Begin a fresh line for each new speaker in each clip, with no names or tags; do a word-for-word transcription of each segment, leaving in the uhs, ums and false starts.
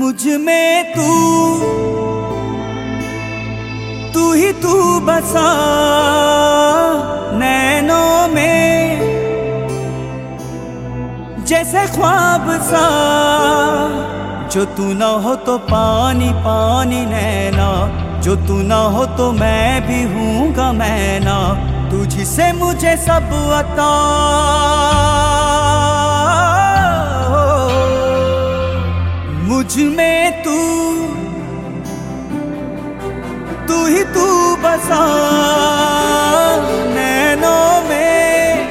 मुझ में तू तू ही तू बसा नैनों में, जैसे ख्वाब सा। जो तू ना हो तो पानी पानी नैना, जो तू ना हो तो मैं भी हूँगा मैं ना। तुझसे मुझे सब अता, मुझ में तू तू ही तू बसा नैनों में,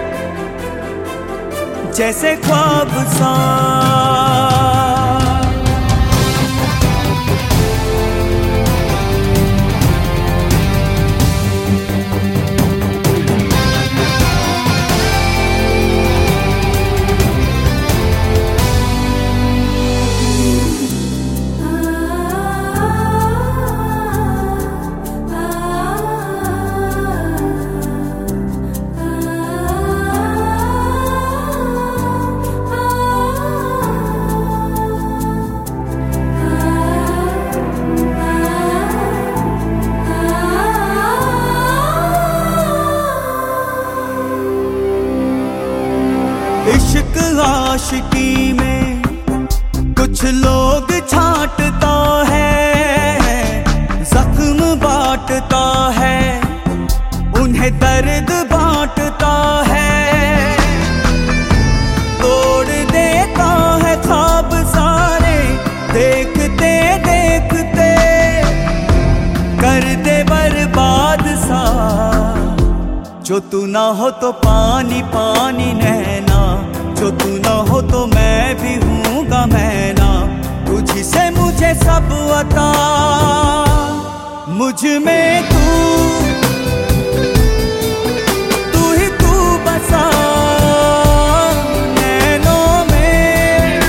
जैसे ख्वाब सा। इश्क आशिकी में कुछ लोग छांटता है, जख्म बांटता है, उन्हें दर्द बांटता है। तोड़ देता है ख्वाब सारे, देखते देखते कर दे बर्बाद सा। जो तू ना हो तो पानी पानी नैना, जो तू ना हो तो मैं भी हूँगा मैं ना। तुझसे मुझे सब अता, मुझ में तू तू ही तू बसा नैनों में,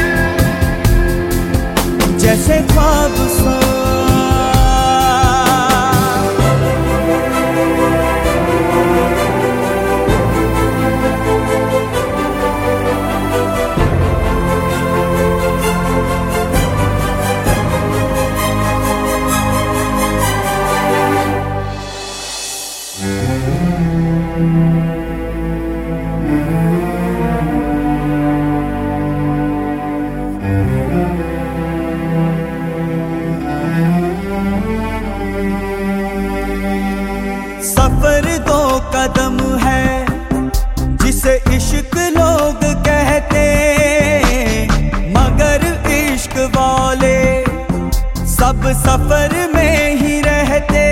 जैसे ख्वाब सा। सफर दो कदम है जिसे इश्क लोग कहते, मगर इश्क वाले सब सफर में ही रहते।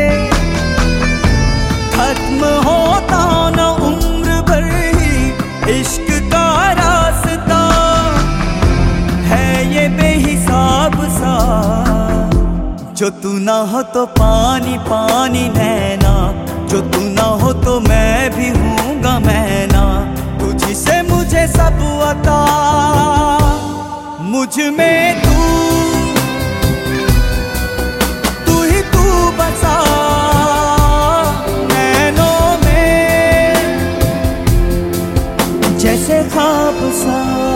खत्म होता न उम्र भर ही इश्क का रास्ता, है ये बेहिसाब सा। जो तू ना हो तो पानी पानी नैना, जो तू ना हो तो मैं भी हूँगा मैं ना। तुझसे मुझे सब अता, मुझ में तू तू ही तू बसा नैनों में, जैसे ख्वाब सा।